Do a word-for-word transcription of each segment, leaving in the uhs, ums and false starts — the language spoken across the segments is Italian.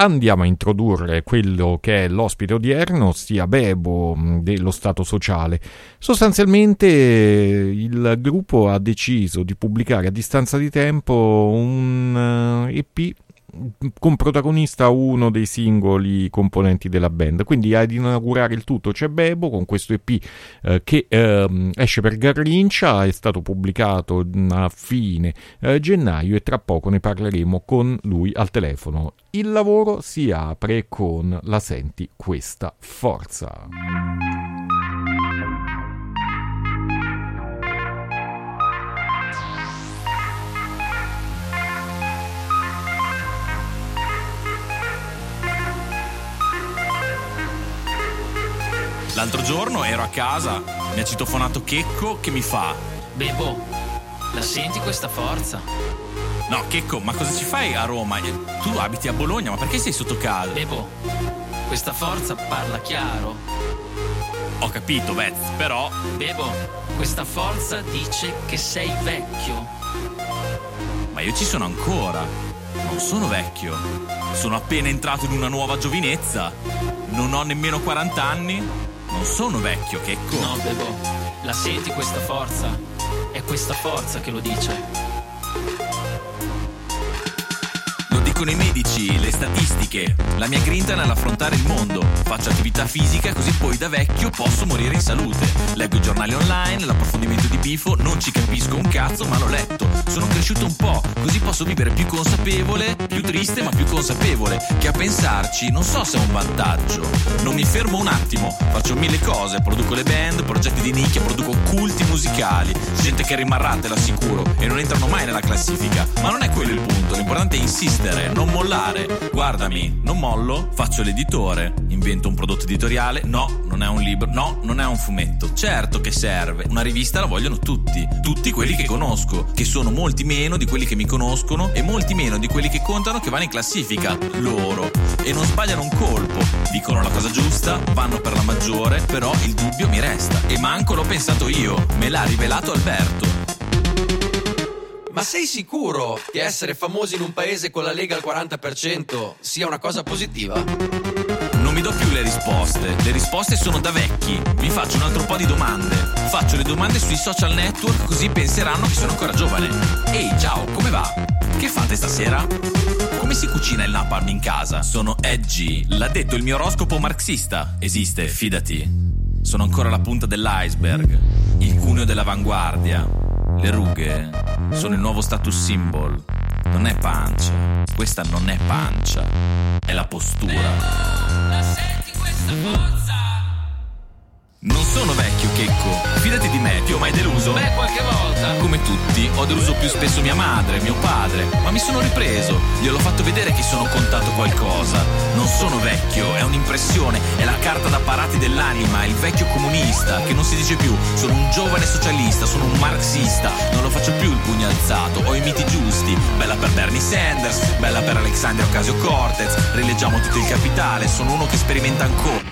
andiamo a introdurre quello che è l'ospite odierno, ossia Bebo dello Stato Sociale. Sostanzialmente il gruppo ha deciso di pubblicare a distanza di tempo un E P con protagonista uno dei singoli componenti della band. Quindi ad inaugurare il tutto c'è Bebo con questo E P eh, che eh, esce per Garrincia, è stato pubblicato a fine eh, gennaio e tra poco ne parleremo con lui al telefono. Il lavoro si apre con La senti questa forza. L'altro giorno ero a casa, mi ha citofonato Checco che mi fa: Bebo, la senti questa forza? No, Checco, ma cosa ci fai a Roma? Tu abiti a Bologna, ma perché sei sotto casa? Bebo, questa forza parla chiaro. Ho capito, Vez, però... Bebo, questa forza dice che sei vecchio. Ma io ci sono ancora. Non sono vecchio. Sono appena entrato in una nuova giovinezza. Non ho nemmeno quaranta anni. Non sono vecchio, Checco. No, Bebo, la senti questa forza? È questa forza che lo dice. Lo dicono i medici, le statistiche. La mia grinta nell'affrontare il mondo. Faccio attività fisica così poi da vecchio posso morire in salute. Leggo i giornali online, l'approfondimento di Bifo. Non ci capisco un cazzo ma l'ho letto. Sono cresciuto un po', così posso vivere più consapevole. Più triste ma più consapevole. Che a pensarci non so se è un vantaggio. Non mi fermo un attimo, faccio mille cose. Produco le band, progetti di nicchia, produco culti musicali. Gente che rimarrà, te lo assicuro, e non entrano mai nella classifica. Ma non è quello il punto, l'importante è insistere, non mollare. Guardami, non mollo, faccio l'editore. Invento un prodotto editoriale, no, non è un libro, no, non è un fumetto. Certo che serve, una rivista la vogliono tutti. Tutti quelli che conosco, che sono molti meno di quelli che mi conoscono e molti meno di quelli che contano che vanno in classifica. Loro. E non sbagliano un colpo. Dicono la cosa giusta, vanno per la maggiore, però il dubbio mi resta. E manco l'ho pensato io, me l'ha rivelato Alberto. Ma sei sicuro che essere famosi in un paese con la Lega al quaranta per cento sia una cosa positiva? Non mi do più le risposte. Le risposte sono da vecchi. Vi faccio un altro po' di domande. Faccio le domande sui social network così penseranno che sono ancora giovane. Ehi, ciao, come va? Che fate stasera? Come si cucina il napalm in casa? Sono edgy. L'ha detto il mio oroscopo marxista. Esiste, fidati. Sono ancora la punta dell'iceberg. Il cuneo dell'avanguardia. Le rughe sono il nuovo status symbol. Non è pancia. Questa non è pancia. È la postura. La senti questa forza? Non sono vecchio, Checco. Fidati di me, ti ho mai deluso? Beh, qualche volta. Come tutti, ho deluso più spesso mia madre, mio padre. Ma mi sono ripreso, gliel'ho fatto vedere che sono contato qualcosa. Non sono vecchio, è un'impressione. È la carta da parati dell'anima, il vecchio comunista. Che non si dice più, sono un giovane socialista, sono un marxista. Non lo faccio più il pugno alzato, ho i miti giusti. Bella per Bernie Sanders, bella per Alexandria Ocasio-Cortez. Rileggiamo tutto il capitale, sono uno che sperimenta ancora.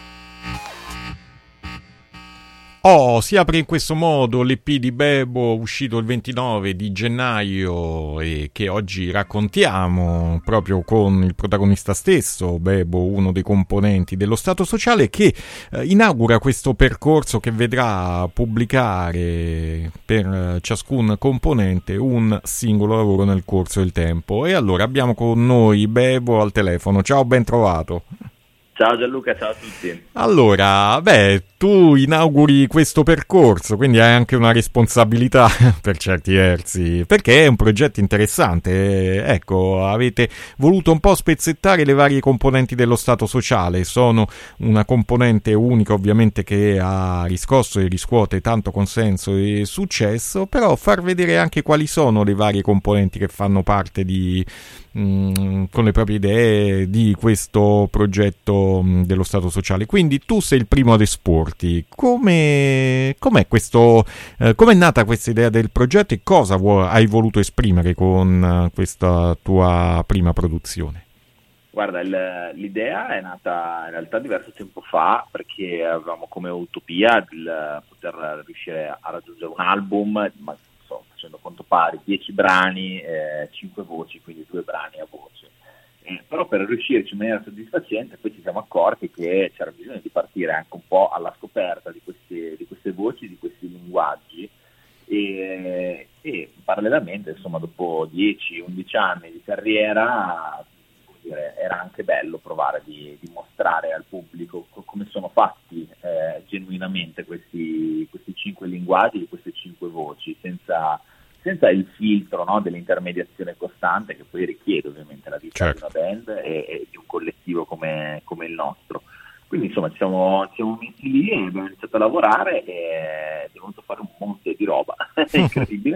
Oh, si apre in questo modo l'E P di Bebo, uscito il ventinove di gennaio e che oggi raccontiamo proprio con il protagonista stesso, Bebo, uno dei componenti dello Stato Sociale, che eh, inaugura questo percorso che vedrà pubblicare per eh, ciascun componente un singolo lavoro nel corso del tempo. E allora abbiamo con noi Bebo al telefono. Ciao, ben trovato. Ciao Gianluca, ciao a tutti. Allora, beh, tu inauguri questo percorso, quindi hai anche una responsabilità per certi versi, perché è un progetto interessante. Ecco, avete voluto un po' spezzettare le varie componenti dello Stato Sociale. Sono una componente unica, ovviamente, che ha riscosso e riscuote tanto consenso e successo, però far vedere anche quali sono le varie componenti che fanno parte di... con le proprie idee di questo progetto dello Stato Sociale. Quindi tu sei il primo ad esporti. Come com'è questo eh, com'è nata questa idea del progetto e cosa vuoi, hai voluto esprimere con questa tua prima produzione? Guarda, il, l'idea è nata in realtà diverso tempo fa, perché avevamo come utopia il poter riuscire a raggiungere un album, ma facendo conto pari, dieci brani, eh, cinque voci, quindi due brani a voce. Eh, però per riuscirci in maniera soddisfacente poi ci siamo accorti che c'era bisogno di partire anche un po' alla scoperta di queste, di queste voci, di questi linguaggi e, e parallelamente insomma dopo dieci undici anni di carriera come dire, era anche bello provare di, di mostrare al pubblico co- come sono fatti eh, genuinamente questi, questi cinque linguaggi, queste cinque voci senza senza il filtro, no, dell'intermediazione costante che poi richiede ovviamente la vita certo. di una band e, e di un collettivo come, come il nostro. Quindi insomma ci siamo, ci siamo messi lì e abbiamo iniziato a lavorare e abbiamo dovuto fare un monte di roba, incredibile.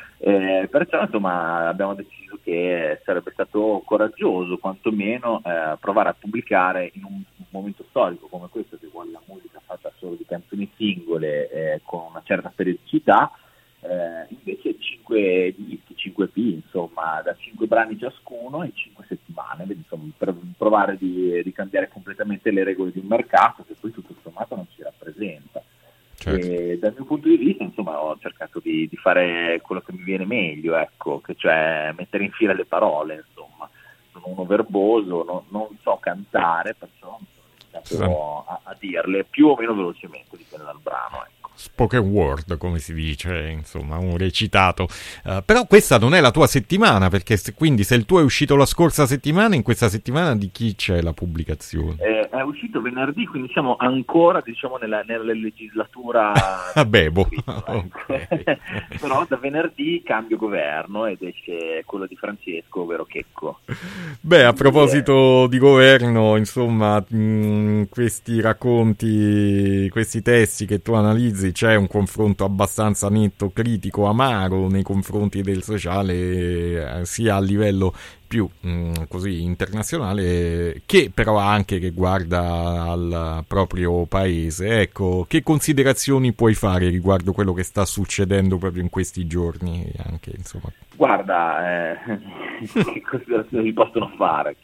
Eh, perciò insomma abbiamo deciso che sarebbe stato coraggioso quantomeno eh, provare a pubblicare in un momento storico come questo, che vuole la musica fatta solo di canzoni singole eh, con una certa periodicità. Eh, invece cinque dischi, cinque E P, insomma, da cinque brani ciascuno in cinque settimane, insomma, per provare di, di cambiare completamente le regole di un mercato che poi tutto sommato non ci rappresenta. Certo. E dal mio punto di vista, insomma, ho cercato di, di fare quello che mi viene meglio, ecco, che cioè mettere in fila le parole, insomma. Sono uno verboso, no, non so cantare, perciò sono iniziato a, a dirle più o meno velocemente, dipende dal brano, ecco. Spoken word, come si dice, insomma, un recitato. Uh, però questa non è la tua settimana, perché se, quindi se il tuo è uscito la scorsa settimana, in questa settimana di chi c'è la pubblicazione? Eh, è uscito venerdì, quindi siamo ancora, diciamo, nella, nella legislatura... Vabbè, boh. Okay. Però da venerdì cambio governo ed esce quello di Francesco, ovvero Checco. Beh, a proposito eh. di governo, insomma, mh, questi racconti, questi testi che tu analizzi, c'è un confronto abbastanza netto, critico, amaro nei confronti del sociale, eh, sia a livello più mh, così internazionale, che però anche che guarda al proprio paese. Ecco, che considerazioni puoi fare riguardo quello che sta succedendo proprio in questi giorni? Anche, insomma. Guarda, eh, che considerazioni si possono fare?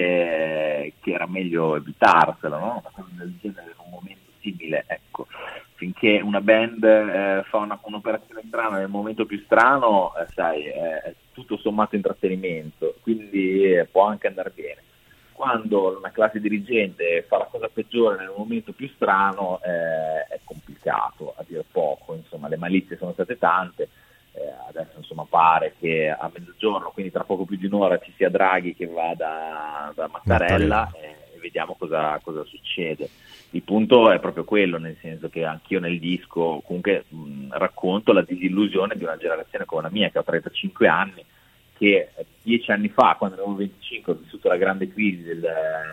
Che, che era meglio evitarsela, no? Una cosa del genere in un momento simile, ecco. Finché una band eh, fa una, un'operazione strana nel momento più strano, eh, sai, eh, è tutto sommato intrattenimento, quindi eh, può anche andare bene. Quando una classe dirigente fa la cosa peggiore nel momento più strano, eh, è complicato, a dire poco, insomma, le malizie sono state tante, eh, adesso insomma pare che a mezzogiorno, quindi tra poco più di un'ora, ci sia Draghi che va da, da Mattarella e, e vediamo cosa, cosa succede. Il punto è proprio quello, nel senso che anch'io nel disco comunque mh, racconto la disillusione di una generazione come la mia, che ho trentacinque anni, che dieci anni fa, quando avevo venticinque, ho vissuto la grande crisi del,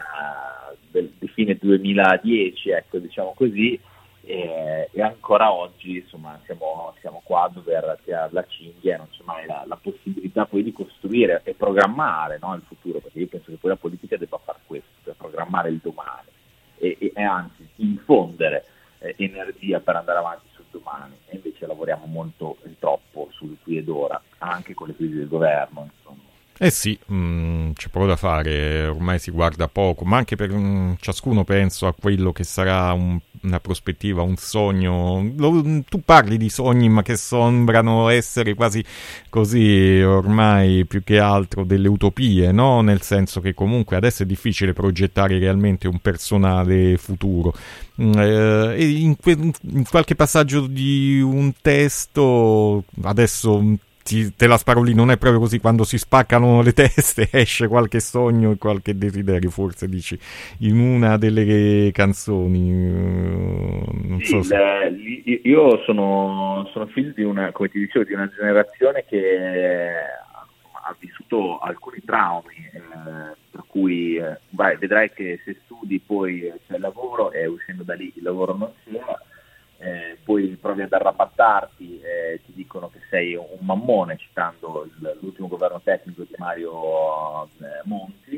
del, di fine duemiladieci, ecco, diciamo così, e, e ancora oggi insomma siamo, siamo qua a dover tirare la cinghia e non c'è mai la, la possibilità poi di costruire e programmare, no, il futuro, perché io penso che poi la politica debba fare questo, per programmare il domani. E, e, e anzi infondere eh, energia per andare avanti sul domani, e invece lavoriamo molto e troppo sul qui ed ora, anche con le crisi del governo, insomma. Eh sì, mh, c'è poco da fare, ormai si guarda poco, ma anche per mh, ciascuno penso a quello che sarà un, una prospettiva, un sogno. Lo, tu parli di sogni ma che sembrano essere quasi così ormai più che altro delle utopie, no? Nel senso che comunque adesso è difficile progettare realmente un personale futuro. Eh, e in, que- in qualche passaggio di un testo adesso ti, te la sparo lì, non è proprio così, quando si spaccano le teste esce qualche sogno e qualche desiderio, forse dici in una delle canzoni, non sì, so se... le, io sono, sono figlio di una, come ti dicevo, di una generazione che ha vissuto alcuni traumi, eh, per cui eh, vai, vedrai che se studi poi c'è il lavoro e uscendo da lì il lavoro non c'è. Eh, poi provi ad arrabattarti, eh, ti dicono che sei un mammone, citando il, l'ultimo governo tecnico di Mario eh, Monti,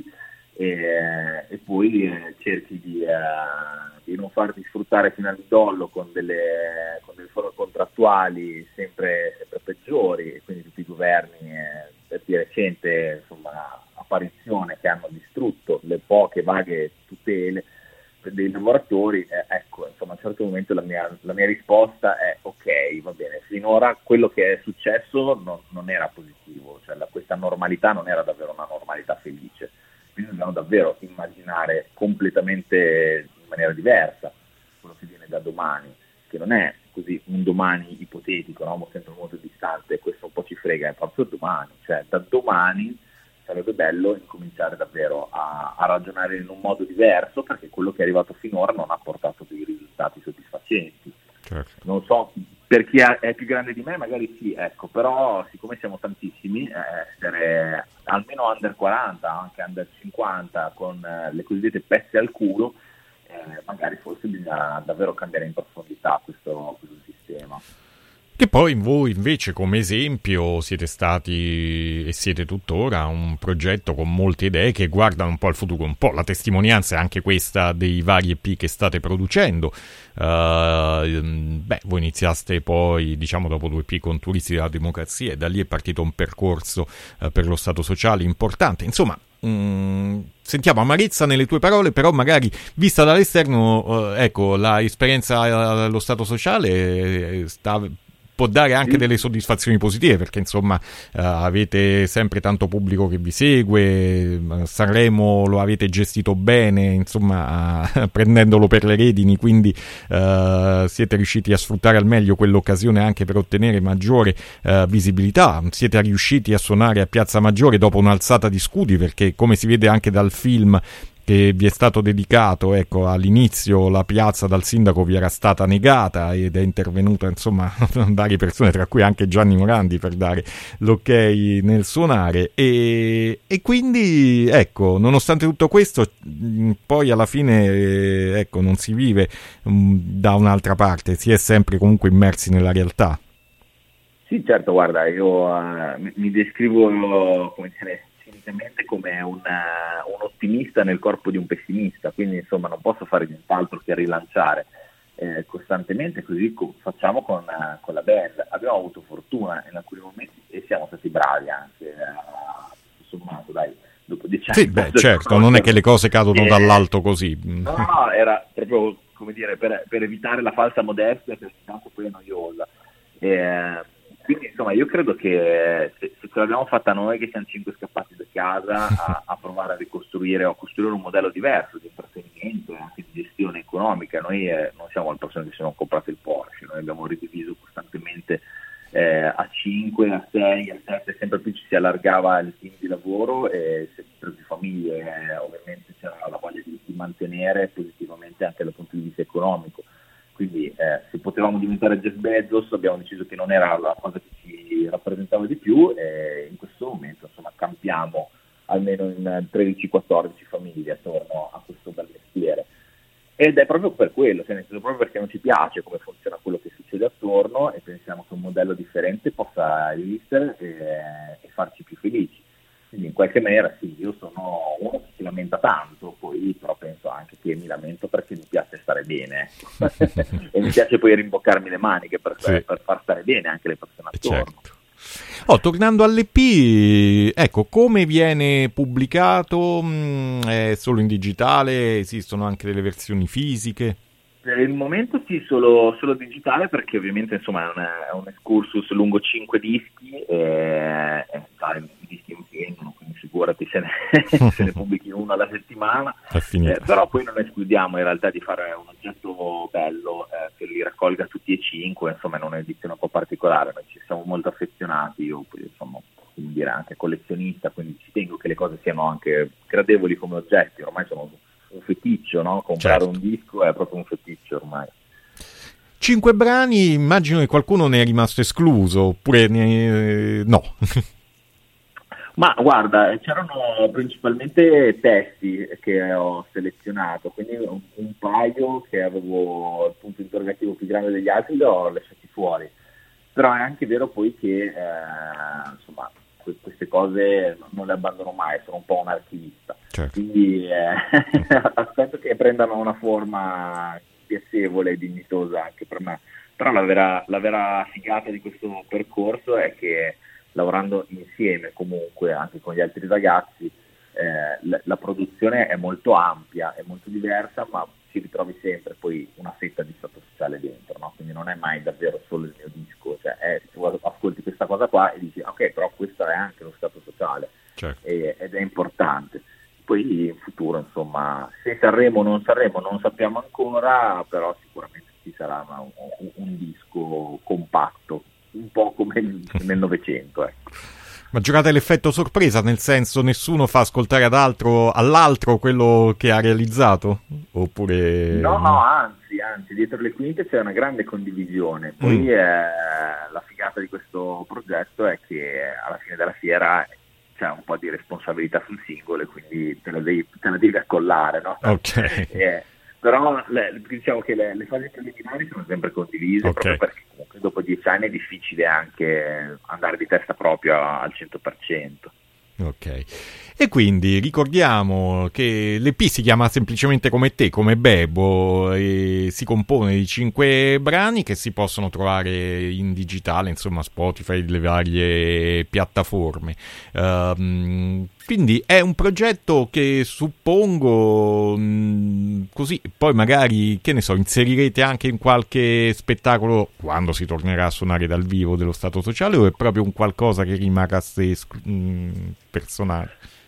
eh, e poi eh, cerchi di, eh, di non farti sfruttare fino al midollo con delle, con delle forme contrattuali sempre, sempre peggiori, e quindi tutti i governi eh, per di recente, insomma, apparizione, che hanno distrutto le poche vaghe tutele dei lavoratori, eh, ecco, insomma, a un certo momento la mia, la mia risposta è ok, va bene, finora quello che è successo non, non era positivo, cioè la, questa normalità non era davvero una normalità felice, quindi dobbiamo davvero immaginare completamente in maniera diversa quello che viene da domani, che non è così un domani ipotetico, no? Sempre molto distante, questo un po' ci frega, è proprio domani, cioè da domani sarebbe bello incominciare davvero a, a ragionare in un modo diverso, perché quello che è arrivato finora non ha portato dei risultati soddisfacenti. Certo. Non so, per chi è più grande di me magari sì, ecco, però siccome siamo tantissimi, eh, essere almeno under quaranta, anche under cinquanta, con eh, le cosiddette pezze al culo, eh, magari forse bisogna davvero cambiare in profondità questo, questo sistema. Che poi voi invece come esempio siete stati e siete tuttora un progetto con molte idee che guardano un po' al futuro, un po' la testimonianza è anche questa dei vari E P che state producendo. Uh, beh, voi iniziaste poi diciamo dopo due E P con Turisti della Democrazia e da lì è partito un percorso uh, per lo Stato sociale importante, insomma. Mm, sentiamo amarezza nelle tue parole, però magari vista dall'esterno eh, ecco, la esperienza allo Stato sociale eh, sta, può dare anche delle soddisfazioni positive, perché insomma eh, avete sempre tanto pubblico che vi segue, Sanremo lo avete gestito bene, insomma eh, prendendolo per le redini, quindi eh, siete riusciti a sfruttare al meglio quell'occasione anche per ottenere maggiore eh, visibilità, siete riusciti a suonare a Piazza Maggiore dopo un'alzata di scudi, perché come si vede anche dal film che vi è stato dedicato, ecco, all'inizio la piazza dal sindaco vi era stata negata ed è intervenuta insomma varie persone, tra cui anche Gianni Morandi, per dare l'ok nel suonare e, e quindi ecco, nonostante tutto questo poi alla fine eh, ecco, non si vive um, da un'altra parte, si è sempre comunque immersi nella realtà. Sì, certo, guarda, io uh, mi, mi descrivo come dire come un, uh, un ottimista nel corpo di un pessimista, quindi insomma non posso fare nient'altro che rilanciare eh, costantemente, così co- facciamo con, uh, con la band. Abbiamo avuto fortuna in alcuni momenti e siamo stati bravi anche, uh, sommato, dai, dopo dieci anni. Sì, beh, certo, non è che le cose cadono eh, dall'alto così. No, no, era proprio, come dire, per, per evitare la falsa modestia, che tanto poi è noiosa. Eh, Quindi insomma io credo che se, se ce l'abbiamo fatta noi che siamo cinque scappati da casa a, a provare a ricostruire o a costruire un modello diverso di intrattenimento e anche di gestione economica, noi eh, non siamo le persone che si sono comprate il Porsche, noi abbiamo ridiviso costantemente eh, a cinque, a sei, a sette, sempre più ci si allargava il team di lavoro e sempre più famiglie, eh, ovviamente c'era la voglia di, di mantenere positivamente anche dal punto di vista economico. Quindi eh, se potevamo diventare Jeff Bezos abbiamo deciso che non era la cosa che ci rappresentava di più e in questo momento insomma campiamo almeno in tredici quattordici famiglie attorno a questo bel mestiere ed è proprio per quello, cioè nel senso proprio perché non ci piace come funziona quello che succede attorno e pensiamo che un modello differente possa esistere e, e farci più felici. Quindi in qualche maniera sì, io sono uno che si lamenta tanto, poi però penso anche che mi lamento perché mi piace stare bene e mi piace poi rimboccarmi le maniche per, sì. per far stare bene anche le persone attorno. Certo. Oh, tornando all'E P, ecco, come viene pubblicato? È solo in digitale? Esistono anche delle versioni fisiche? Per il momento sì, solo, solo digitale, perché ovviamente insomma è un, è un excursus lungo cinque dischi e, e sai, i dischi non vengono, quindi figurati se ne, se ne pubblichi uno alla settimana, eh, però poi non escludiamo in realtà di fare un oggetto bello eh, che li raccolga tutti e cinque, insomma è un'edizione un po' particolare, noi ci siamo molto affezionati, io poi insomma come dire anche collezionista, quindi ci tengo che le cose siano anche gradevoli come oggetti, ormai sono un feticcio, no? Comprare certo. Un disco è proprio un feticcio ormai. Cinque brani, immagino che qualcuno ne è rimasto escluso, oppure ne... no? Ma guarda, c'erano principalmente testi che ho selezionato, quindi un, un paio che avevo il punto interrogativo più grande degli altri li ho lasciati fuori, però è anche vero poi che eh, insomma queste cose non le abbandono mai, sono un po' un archivista, certo. Quindi eh, aspetto che prendano una forma piacevole e dignitosa anche per me, però la vera, la vera figata di questo percorso è che lavorando insieme comunque anche con gli altri ragazzi eh, la, la produzione è molto ampia, è molto diversa, ma ci ritrovi sempre poi una fetta di stato sociale dentro, no? Quindi non è mai davvero solo il mio disco, cioè è, tu ascolti questa cosa qua e dici ok, però questo è anche lo stato sociale, certo. e, ed è importante. Poi poi in futuro, insomma, se Sanremo o non Sanremo non sappiamo ancora, però sicuramente ci sarà una, un, un disco compatto, un po' come nel Novecento, ecco. Ma giocate l'effetto sorpresa, nel senso nessuno fa ascoltare ad altro, all'altro quello che ha realizzato? Oppure... No, no, anzi, anzi, dietro le quinte c'è una grande condivisione. Poi Mm. eh, la figata di questo progetto è che alla fine della fiera c'è un po' di responsabilità sul singolo e quindi te la devi, te la devi accollare, no? Ok. Eh, però le, diciamo che le, le fasi preliminari sono sempre condivise, Ok. proprio perché comunque dopo dieci anni è difficile anche andare di testa propria al cento per cento. Ok. E quindi ricordiamo che l'E P si chiama semplicemente Come te, come Bebo, e si compone di cinque brani che si possono trovare in digitale, insomma, Spotify, le varie piattaforme. Ehm, quindi è un progetto che suppongo mh, così, poi magari, che ne so, inserirete anche in qualche spettacolo quando si tornerà a suonare dal vivo dello Stato Sociale, o è proprio un qualcosa che rimarrà se esclu- mh, personale?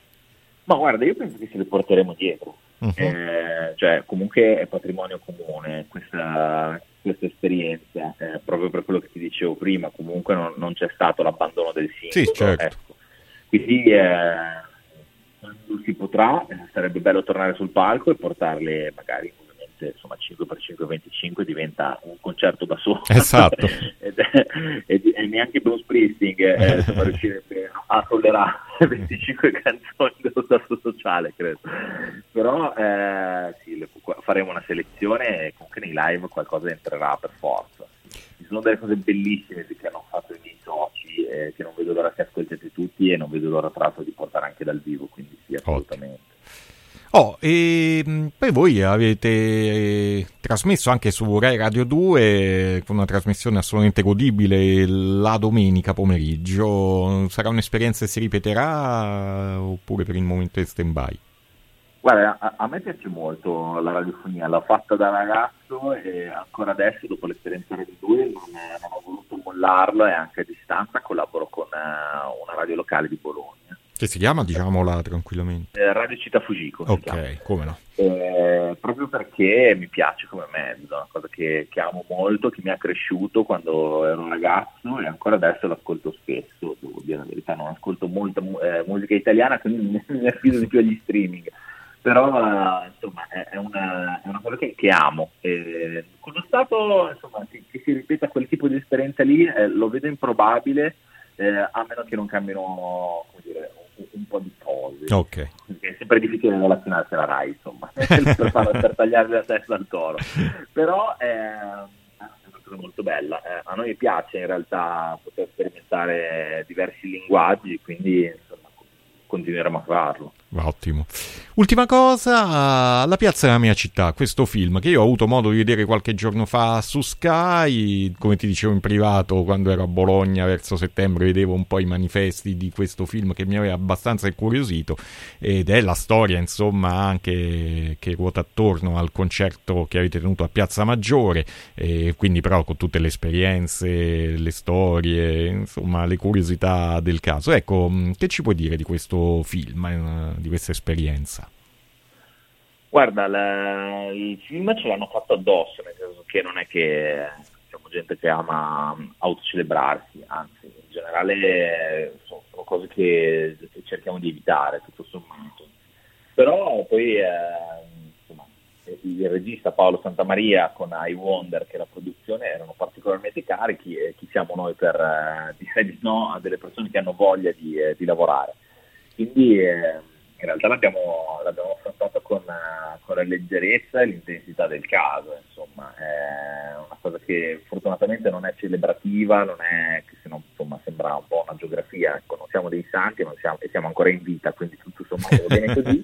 Ma guarda, io penso che ce le porteremo dietro. Uh-huh. Eh, cioè comunque è patrimonio comune questa, questa esperienza, eh, proprio per quello che ti dicevo prima, comunque non, non c'è stato l'abbandono del singolo. Sì, certo. Ecco. Quindi eh, quando si potrà eh, sarebbe bello tornare sul palco e portarle magari ovviamente, insomma, cinque per cinque venticinque diventa un concerto da solo. Esatto. ed, ed, e neanche Bruce Springsteen eh, insomma, riuscirebbe a tollerare venticinque canzoni dello Stato Sociale, credo. Però eh, sì, le, faremo una selezione e comunque nei live qualcosa entrerà per forza. Ci sono delle cose bellissime che hanno fatto i miei soci, eh, che non vedo l'ora che ascoltate tutti e non vedo l'ora tra l'altro di portare anche dal vivo, quindi sì, assolutamente. Oh, e mh, poi voi avete eh, trasmesso anche su Rai Radio due con una trasmissione assolutamente godibile la domenica pomeriggio. Sarà un'esperienza che si ripeterà oppure per il momento è stand-by? Guarda, a, a me piace molto la radiofonia, l'ho fatta da ragazzo e ancora adesso, dopo l'esperienza Radio due, non, non ho voluto mollarlo e anche a distanza collaboro con uh, una radio locale di Bologna. Che si chiama, diciamola tranquillamente? Eh, Radio Città Fujiko. Ok, come no. Eh, proprio perché mi piace come mezzo, è una cosa che, che amo molto, che mi ha cresciuto quando ero un ragazzo e ancora adesso l'ascolto spesso, devo dire la verità, non ascolto molta eh, musica italiana, quindi mi affido di più agli streaming. Però eh, insomma è, è, una, è una cosa che, che amo. Eh, con lo Stato insomma, che, che si ripeta quel tipo di esperienza lì eh, lo vedo improbabile, eh, a meno che non cambino, come dire, un, un po' di cose. Ok. È sempre difficile relazionarsi alla Rai, insomma, per, far, per tagliare la testa al toro. Però eh, è una cosa molto bella. Eh, a noi piace in realtà poter sperimentare diversi linguaggi, quindi insomma continueremo a farlo. Ottimo. Ultima cosa, La piazza della mia città, questo film che io ho avuto modo di vedere qualche giorno fa su Sky, come ti dicevo in privato, quando ero a Bologna verso settembre vedevo un po' i manifesti di questo film che mi aveva abbastanza incuriosito, ed è la storia insomma anche che ruota attorno al concerto che avete tenuto a Piazza Maggiore, e quindi però con tutte le esperienze, le storie, insomma le curiosità del caso. Ecco, che ci puoi dire di questo film, eh, di questa esperienza? Guarda, la, il film ce l'hanno fatto addosso, nel senso che non è che siamo gente che ama autocelebrarsi, anzi in generale sono, sono cose che, che cerchiamo di evitare, tutto sommato. Però poi eh, insomma, il regista Paolo Santamaria con I Wonder, che è la produzione, erano particolarmente carichi, e chi siamo noi per eh, dire di no a delle persone che hanno voglia di, eh, di lavorare. Quindi eh, in realtà l'abbiamo, l'abbiamo affrontato con, uh, con la leggerezza e l'intensità del caso, insomma, è una cosa che fortunatamente non è celebrativa, non è che se no insomma sembra un po' una geografia, ecco, non siamo dei santi non siamo, e siamo ancora in vita, quindi tutto sommato va bene così.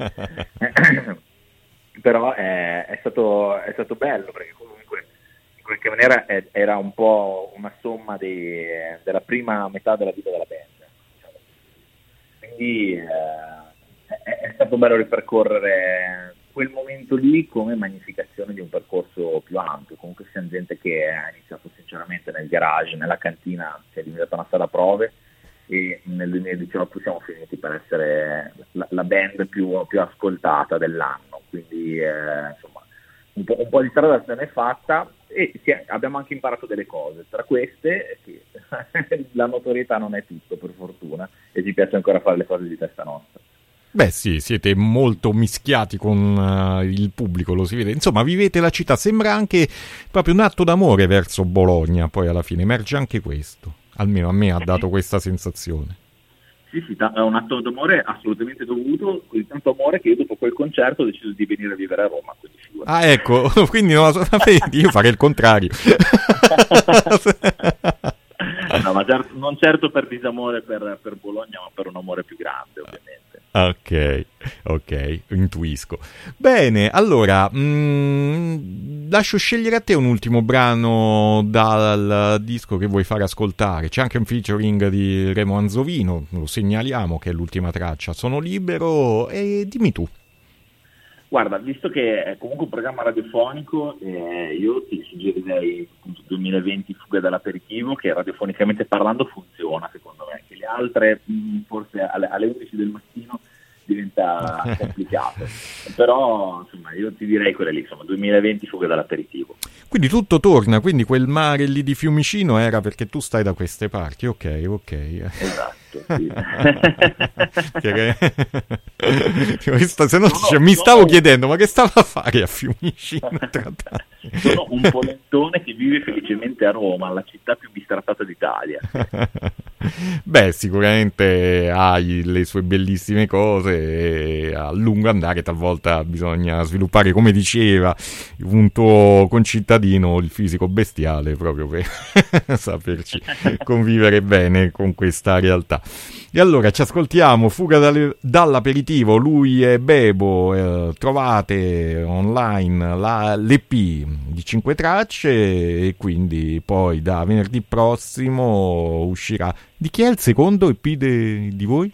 Però è, è, stato, è stato bello, perché comunque in qualche maniera è, era un po' una somma dei, della prima metà della vita della band, diciamo. Quindi eh, è stato bello ripercorrere quel momento lì come magnificazione di un percorso più ampio. Comunque siamo gente che ha iniziato sinceramente nel garage, nella cantina, che è diventata una sala prove, e nel duemiladiciotto siamo finiti per essere la, la band più, più ascoltata dell'anno, quindi eh, insomma un po', un po' di strada se n'è fatta e sì, abbiamo anche imparato delle cose, tra queste che la notorietà non è tutto, per fortuna, e ci piace ancora fare le cose di testa nostra. Beh sì, siete molto mischiati con uh, il pubblico, lo si vede. Insomma, vivete la città. Sembra anche proprio un atto d'amore verso Bologna, poi alla fine emerge anche questo. Almeno a me ha dato questa sensazione. Sì, sì, è un atto d'amore assolutamente dovuto, così tanto amore che io dopo quel concerto ho deciso di venire a vivere a Roma. Quindi ah, ecco, quindi non la vedi, io farei il contrario. No, ma certo, non certo per disamore per, per Bologna, ma per un amore più grande, ovviamente. Ok, ok, intuisco. Bene, allora, mh, lascio scegliere a te un ultimo brano dal disco che vuoi fare ascoltare. C'è anche un featuring di Remo Anzovino, lo segnaliamo che è l'ultima traccia. Sono libero e dimmi tu. Guarda, visto che è comunque un programma radiofonico, eh, io ti suggerirei appunto duemilaventi Fuga dall'aperitivo, che radiofonicamente parlando funziona secondo me, che le altre mh, forse alle, alle undici del mattino diventa complicato, però insomma io ti direi quelle lì, insomma duemilaventi Fuga dall'aperitivo. Quindi tutto torna, quindi quel mare lì di Fiumicino era perché tu stai da queste parti, ok, ok. Esatto. Sì. Questa, se no, no, cioè, no mi no, stavo no. chiedendo ma che stava a fare a Fiumicino? Sono un polentone che vive felicemente a Roma, la città più bistrattata d'Italia. Beh, sicuramente hai le sue bellissime cose e a lungo andare talvolta bisogna sviluppare, come diceva un tuo concittadino, il fisico bestiale proprio per saperci convivere bene con questa realtà. E allora ci ascoltiamo Fuga dalle, dall'aperitivo, lui è Bebo, eh, trovate online la, l'E P di cinque tracce e quindi poi da venerdì prossimo uscirà. Di chi è il secondo E P de, di voi?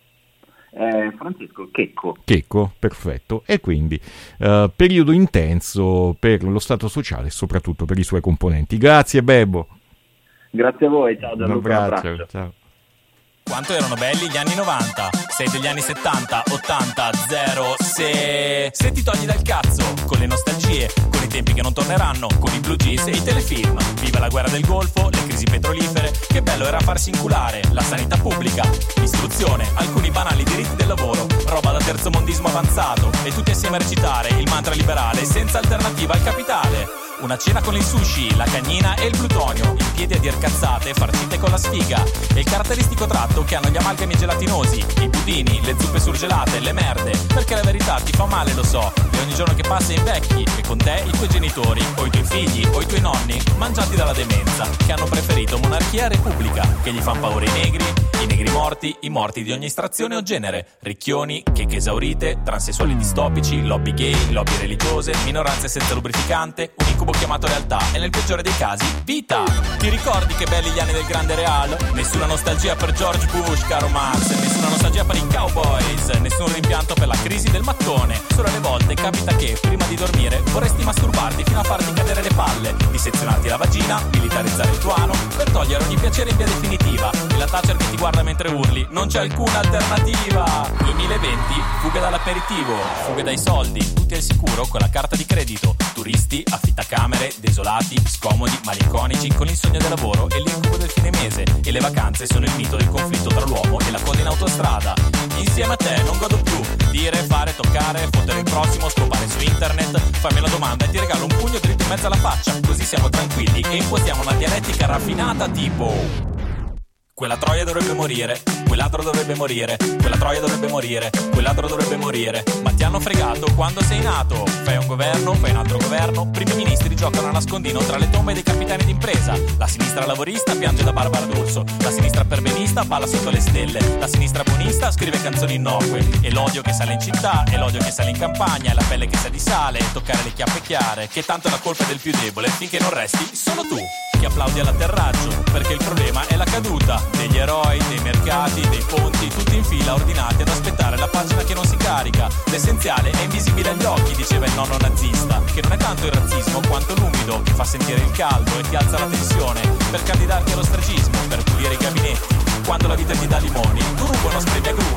Eh, Francesco Checco. Checco, perfetto. E quindi eh, periodo intenso per lo stato sociale e soprattutto per i suoi componenti. Grazie Bebo. Grazie a voi, ciao Gianluca, un abbraccio, un abbraccio. Ciao. Quanto erano belli gli anni novanta? Sei degli anni settanta, ottanta, zero, se... Se ti togli dal cazzo, con le nostalgie, con i tempi che non torneranno, con i blue jeans e i telefilm. Viva la guerra del Golfo, le crisi petrolifere, che bello era farsi inculare, la sanità pubblica, l'istruzione, alcuni banali diritti del lavoro, roba da terzomondismo avanzato, e tutti assieme a recitare il mantra liberale senza alternativa al capitale. Una cena con il sushi, la cagnina e il plutonio, in piedi a dir cazzate, farcite con la sfiga, e il caratteristico tratto che hanno gli amalgami gelatinosi, i budini, le zuppe surgelate, le merde, perché la verità ti fa male, lo so, e ogni giorno che passa invecchi, e con te i tuoi genitori, o i tuoi figli, o i tuoi nonni, mangiati dalla demenza, che hanno preferito monarchia e repubblica, che gli fan paura i negri, i negri morti, i morti di ogni estrazione o genere, ricchioni, checche esaurite, transessuali distopici, lobby gay, lobby religiose, minoranze senza lubrificante, un incubo chiamato realtà e nel peggiore dei casi vita. Ti ricordi che belli gli anni del grande Real? Nessuna nostalgia per George Bush, caro Max, nessuna nostalgia per i Cowboys, nessun rimpianto per la crisi del mattone. Solo alle volte capita che prima di dormire vorresti masturbarti fino a farti cadere le palle, dissezionarti la vagina, militarizzare il tuo ano per togliere ogni piacere in via definitiva, e la Thatcher che ti guarda mentre urli non c'è alcuna alternativa. duemilaventi Fuga dall'aperitivo, fuga dai soldi, tutti al sicuro con la carta di credito, turisti, affittacamere, desolati, scomodi, malinconici, con il sogno del lavoro e l'incubo del fine mese, e le vacanze sono il mito del conflitto tra l'uomo e la coda in autostrada. Insieme a te non godo più, dire, fare, toccare, fottere il prossimo, scopare su internet, fammi una domanda e ti regalo un pugno dritto in mezzo alla faccia, così siamo tranquilli e impostiamo una dialettica raffinata tipo: quella troia dovrebbe morire, quell'altro dovrebbe morire, quella troia dovrebbe morire, quell'altro dovrebbe morire. Ma ti hanno fregato quando sei nato. Fai un governo, fai un altro governo, primi ministri giocano a nascondino tra le tombe dei capitani d'impresa. La sinistra lavorista piange da Barbara D'Urso, la sinistra perbenista balla sotto le stelle, la sinistra buonista scrive canzoni innocue, e l'odio che sale in città, e l'odio che sale in campagna, e la pelle che sa di sale, e toccare le chiappe chiare, che tanto è la colpa del più debole, finché non resti solo tu che applaudi all'atterraggio, perché il problema è la caduta degli eroi, dei mercati, dei ponti, tutti in fila ordinati ad aspettare la pagina che non si carica. L'essenziale è invisibile agli occhi, diceva il nonno nazista, che non è tanto il razzismo quanto l'umido che fa sentire il caldo e ti alza la tensione, per candidarti allo stragismo, per pulire i gabinetti. Quando la vita ti dà limoni, tu rubo non sprevi agrumi.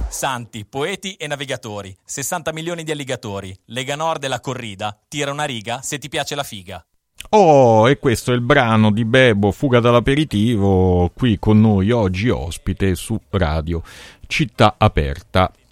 Santi, poeti e navigatori, sessanta milioni di alligatori, Lega Nord e la corrida, tira una riga se ti piace la figa. Oh, e questo è il brano di Bebo, Fuga dall'aperitivo, qui con noi oggi ospite su Radio Città Aperta.